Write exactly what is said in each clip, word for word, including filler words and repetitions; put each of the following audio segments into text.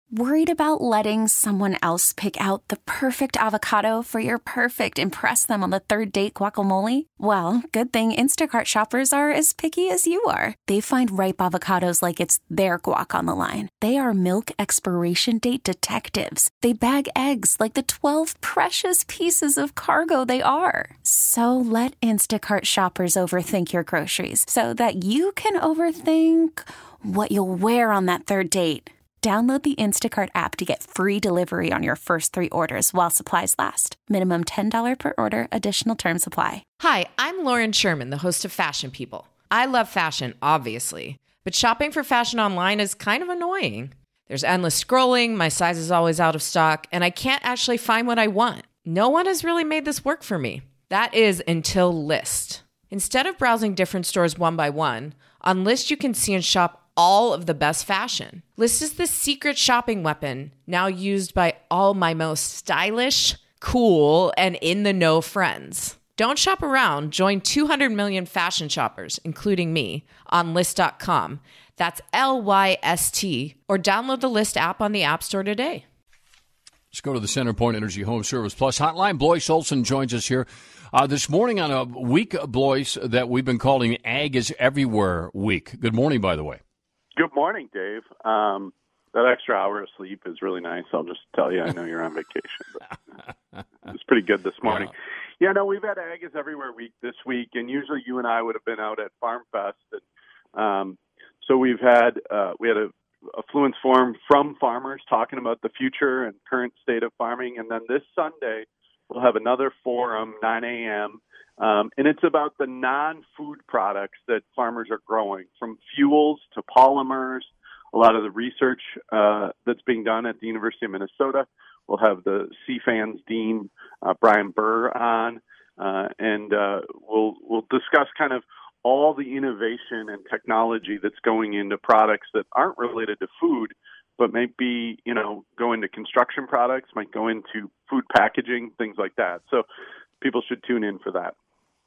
Worried about letting someone else pick out the perfect avocado for your perfect impress them on the third date guacamole? Well, good thing Instacart shoppers are as picky as you are. They find ripe avocados like it's their guac on the line. They are milk expiration date detectives. They bag eggs like the twelve precious pieces of cargo they are. So let Instacart shoppers overthink your groceries so that you can overthink what you'll wear on that third date. Download the Instacart app to get free delivery on your first three orders while supplies last. Minimum ten dollars per order. Additional terms apply. Hi, I'm Lauren Sherman, the host of Fashion People. I love fashion, obviously, but shopping for fashion online is kind of annoying. There's endless scrolling, my size is always out of stock, and I can't actually find what I want. No one has really made this work for me. That is until Lyst. Instead of browsing different stores one by one, on Lyst you can see and shop all of the best fashion. Lyst is the secret shopping weapon now used by all my most stylish, cool, and in-the-know friends. Don't shop around. Join two hundred million fashion shoppers, including me, on Lyst dot com. That's L Y S T. Or download the Lyst app on the App Store today. Let's go to the CenterPoint Energy Home Service Plus hotline. Blois Olson joins us here uh, this morning on a week, Blois, that we've been calling Ag is Everywhere Week. Good morning, by the way. Good morning, Dave. Um, that extra hour of sleep is really nice. I'll just tell you, I know you're on vacation, but it's pretty good this morning. Yeah. yeah, no, we've had Ag is Everywhere Week this week, and usually you and I would have been out at Farm Fest. And, um, so we've had uh, we had a affluence forum from farmers talking about the future and current state of farming, and then this Sunday we'll have another forum, nine a.m., Um, and it's about the non-food products that farmers are growing, from fuels to polymers, a lot of the research uh, that's being done at the University of Minnesota. We'll have the C FANS Dean, uh, Brian Burr, on, uh, and uh, we'll we'll discuss kind of all the innovation and technology that's going into products that aren't related to food, but might be, you know, go into construction products, might go into food packaging, things like that. So people should tune in for that.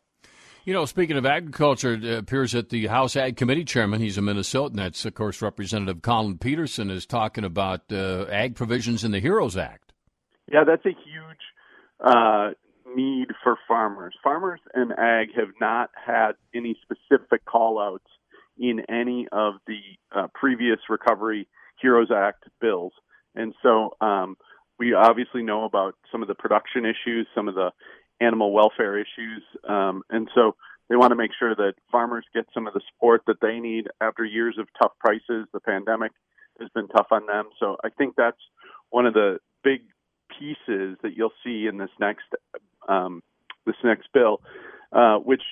You know, speaking of agriculture, it appears that the House Ag Committee chairman, he's a Minnesotan, that's, of course, Representative Colin Peterson, is talking about uh, ag provisions in the HEROES Act. Yeah, that's a huge uh, need for farmers. Farmers and ag have not had any specific call-outs in any of the uh, previous Recovery HEROES Act bills. And so um, we obviously know about some of the production issues, some of the animal welfare issues. Um, and so they want to make sure that farmers get some of the support that they need after years of tough prices. The pandemic has been tough on them. So I think that's one of the big pieces that you'll see in this next, um, this next bill, uh, which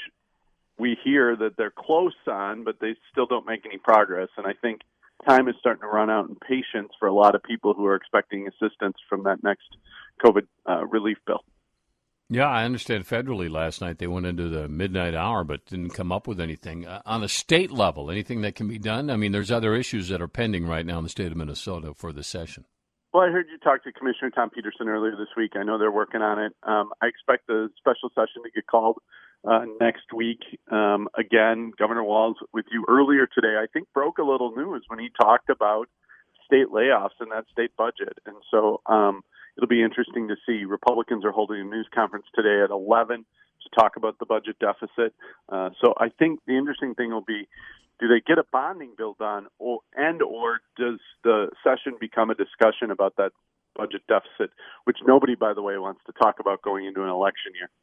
we hear that they're close on, but they still don't make any progress. And I think time is starting to run out in patience for a lot of people who are expecting assistance from that next COVID uh, relief bill. Yeah, I understand federally last night they went into the midnight hour but didn't come up with anything. Uh, on a state level, anything that can be done? I mean, there's other issues that are pending right now in the state of Minnesota for the session. Well, I heard you talk to Commissioner Tom Peterson earlier this week. I know they're working on it. Um, I expect the special session to get called uh, next week. Um, again, Governor Walz, with you earlier today, I think broke a little news when he talked about state layoffs in that state budget. And so um, it'll be interesting to see. Republicans are holding a news conference today at eleven to talk about the budget deficit. Uh, so I think the interesting thing will be, do they get a bonding bill done, or, and or does the session become a discussion about that budget deficit, which nobody, by the way, wants to talk about going into an election year?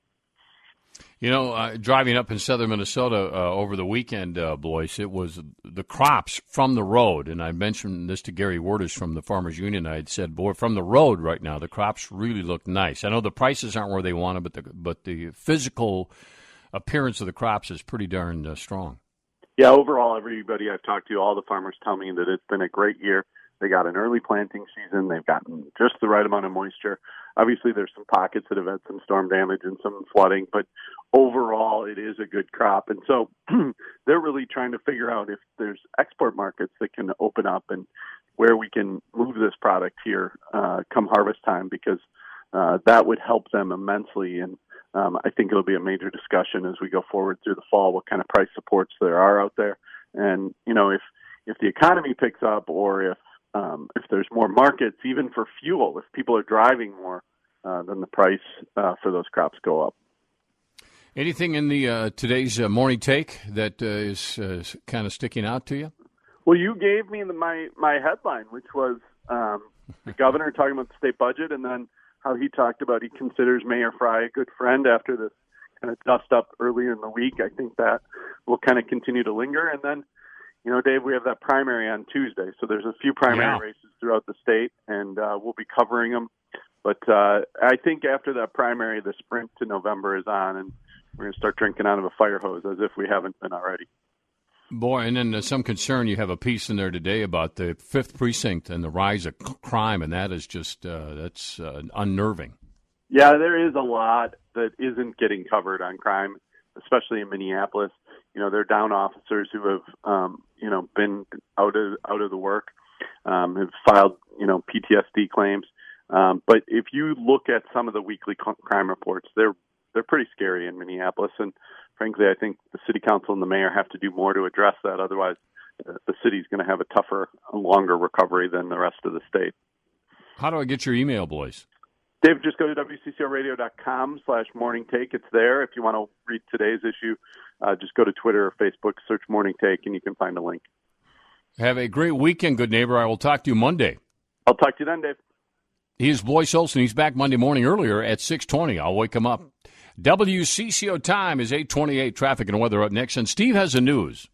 You know, uh, driving up in southern Minnesota uh, over the weekend, uh, Blois, it was the crops from the road. And I mentioned this to Gary Warders from the Farmers Union. I had said, boy, from the road right now, the crops really look nice. I know the prices aren't where they wanted, but the, but the physical appearance of the crops is pretty darn uh, strong. Yeah, overall, everybody I've talked to, all the farmers tell me that it's been a great year. They got an early planting season. They've gotten just the right amount of moisture. Obviously, there's some pockets that have had some storm damage and some flooding, but overall, it is a good crop. And so they're really trying to figure out if there's export markets that can open up and where we can move this product here uh, come harvest time, because uh, that would help them immensely. And um, I think it'll be a major discussion as we go forward through the fall, what kind of price supports there are out there. And, you know, if, if the economy picks up, or if um, if there's more markets, even for fuel, if people are driving more, uh, then the price uh, for those crops go up. Anything in the uh, today's uh, morning take that uh, is uh, kind of sticking out to you? Well, you gave me the, my my headline, which was um, the governor talking about the state budget, and then how he talked about he considers Mayor Fry a good friend after this kind of dust up earlier in the week. I think that will kind of continue to linger. And then, you know, Dave, we have that primary on Tuesday, so there's a few primary yeah. races throughout the state, and uh, we'll be covering them. But uh, I think after that primary, the sprint to November is on, and we're going to start drinking out of a fire hose as if we haven't been already. Boy, and then uh, some concern. You have a piece in there today about the fifth Precinct and the rise of c- crime, and that is just uh, that's uh, unnerving. Yeah, there is a lot that isn't getting covered on crime, especially in Minneapolis. You know, they're down officers who have, um, you know, been out of out of the work, um, have filed, you know, P T S D claims. Um, but if you look at some of the weekly crime reports, they're they're pretty scary in Minneapolis, and frankly, I think the city council and the mayor have to do more to address that. Otherwise, uh, the city's going to have a tougher, longer recovery than the rest of the state. How do I get your email, boys? Dave, just go to W C C O radio dot com slash morning take. It's there. If you want to read today's issue, uh, just go to Twitter or Facebook, search Morning Take, and you can find a link. Have a great weekend, good neighbor. I will talk to you Monday. I'll talk to you then, Dave. He is Blois Olson. He's back Monday morning earlier at six twenty. I'll wake him up. W C C O time is eight twenty-eight. Traffic and weather up next. And Steve has the news.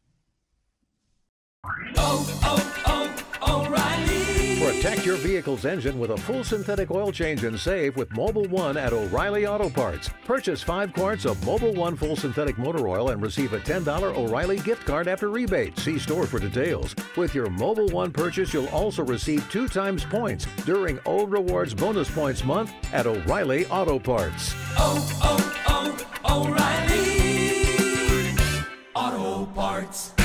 Oh, oh, oh, O'Reilly. Protect your vehicle's engine with a full synthetic oil change and save with Mobil one at O'Reilly Auto Parts. Purchase five quarts of Mobil one full synthetic motor oil and receive a ten dollars O'Reilly gift card after rebate. See store for details. With your Mobil one purchase, you'll also receive two times points during O Rewards Bonus Points Month at O'Reilly Auto Parts. Oh, oh, oh, O'Reilly Auto Parts.